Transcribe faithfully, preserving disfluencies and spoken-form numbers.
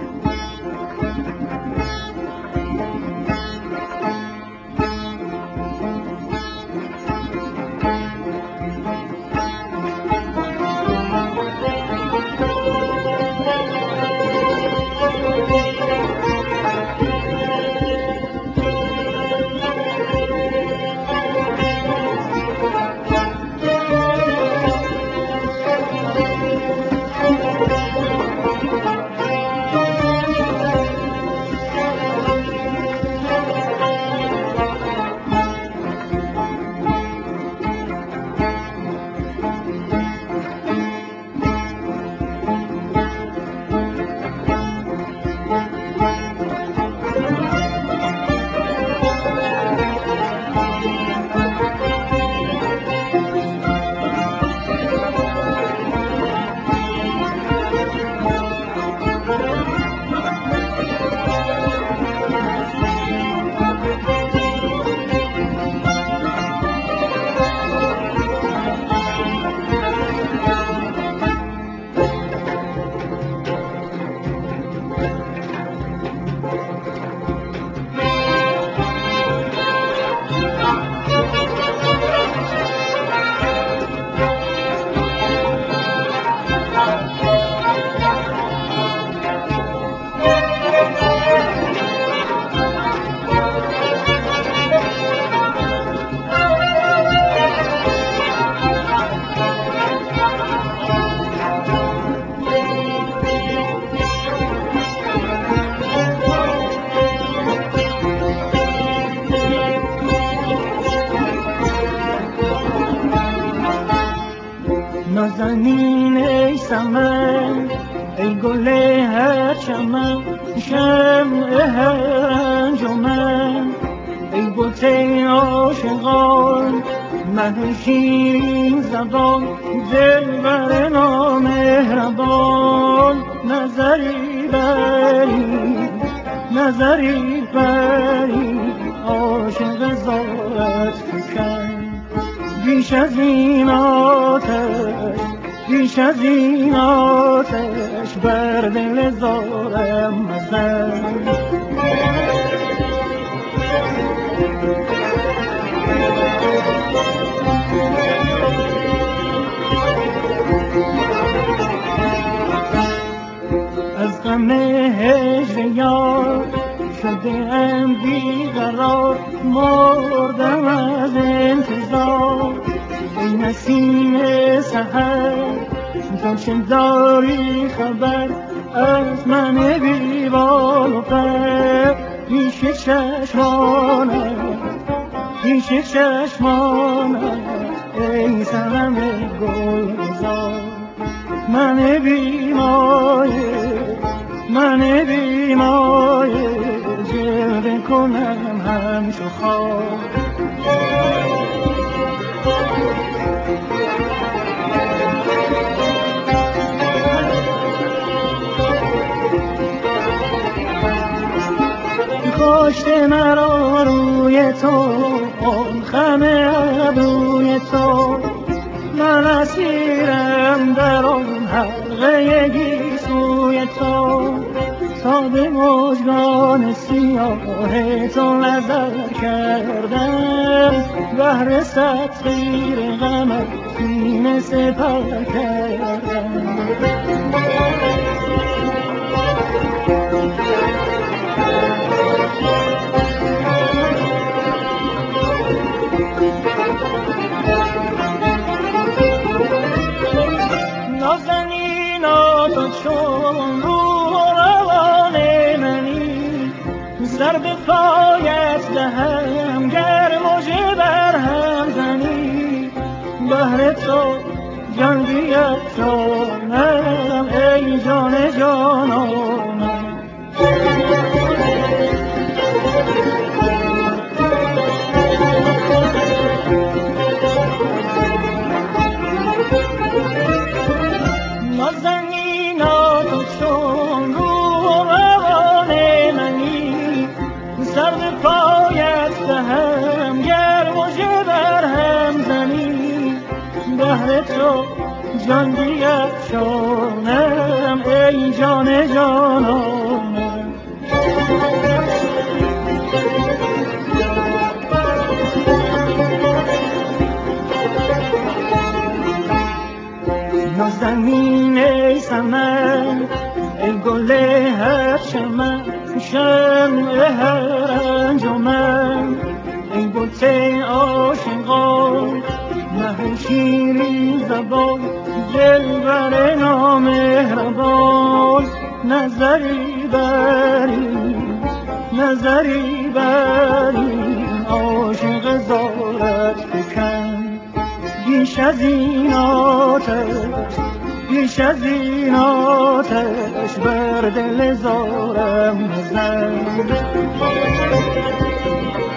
نازنین ای سمن ای گل هر چمن شمع هر انجمن ای بت عاشقان مه شیرین زبان دلبر نامهربان نظری بری نظری بری عاشق زارت فکن بیش از این آتش بیش از این آتش بر دل زارم مزن از غم هجر یار شده ام بیقرار مردم از انتظار ای نسیم سحر تو چه داری خبر از من بی بال و پر پیش چشمانت پیش چشمانت ای صنم گلزار من بی مایه من بی مایه جلوه کنم همچو خواب کاشته مرا روی تو خم ابروی تو من اسیرم در آن حلقه گیسوی تو تا به مژگان سیاه تو نظر کردم بهر سطیر غمت سینه سپر کردم نازنینا تو چون روح و روان منی سر به پایت دهم گر مژه بر هم زنی بهر تو جان بیفشانم ای جان جانانم نازنینا تو چون روح و روان منی سر به پایت دهم گر مژه بر هم زنی بهر تو جان بیفشانم ای جان جانانه. نازنین ای سمن ای گل هر چمن، شمع هر انجمن، ای بت عاشقان مه شیرین زبان، دلبر نامهربان. نظری بری نظری بری عاشق زارت فکن، بیش از این آتش بیش از این آتش بر دل زارم بزن.